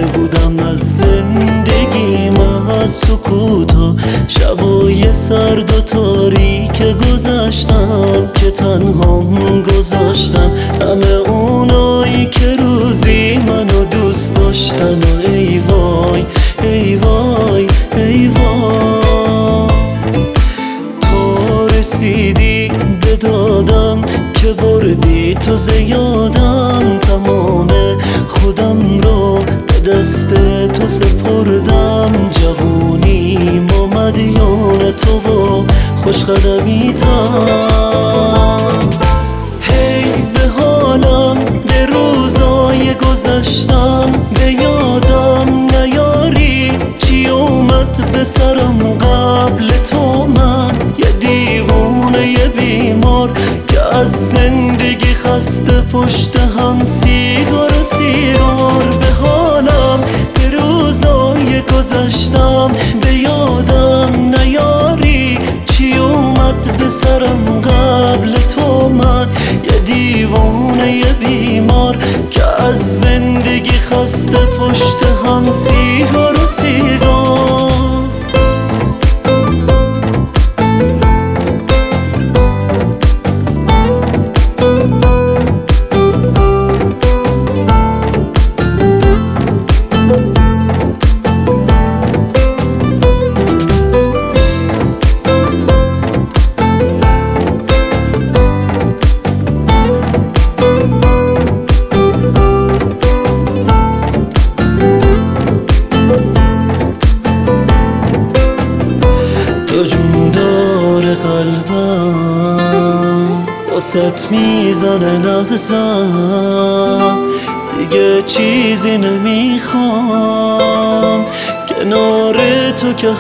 بودم از زندگیم، از سکوتا شبای سرد و تاریک گذشتم که تنهام گذاشتن همه اونایی که روزی منو دوست داشتن و ای وای ای وای ای وای. تا رسیدی به دادم که بردی تو زیادم، تمام خودم رو به دست تو سپردم. جوونیم و مدیون تو و خوش قدمیتم. هی به حالم به روزای گذشتم، به یادم نیاری چی اومد به سرم قبل تو. من یه دیوونه یه بیمار که از زندگی خسته، پشت هم سیگار و سیگار. به حالم به روزای گذشتم، به یادم نیاری چی اومد به سرم قبل تو. من یه دیوونه یه بیمار که از زندگی خسته، پشت هم سیگار و سیگار. تو جوندار قلبم، واسط میزنه نبضم. دیگه چیزی نمیخوام کنار تو که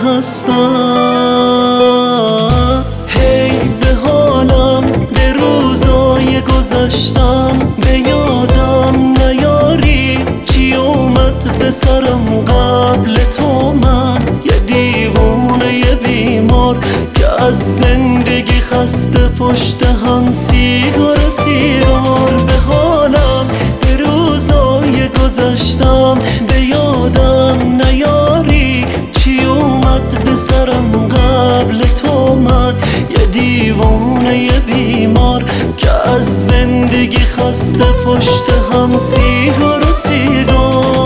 هستم. هی به حالم به روزای گذشتم، به یادم نیاری چی اومد به سرم قبل تو. من یه دیوونه یه بیمار که از زندگی خسته، پشت هم سیگار و سیگار. به حالم به روزای گذشتم، به یادم نیاری چی اومد به سرم قبل تو. من یه دیوونه یه بیمار که از زندگی خسته، پشت هم سیگار و سیگار.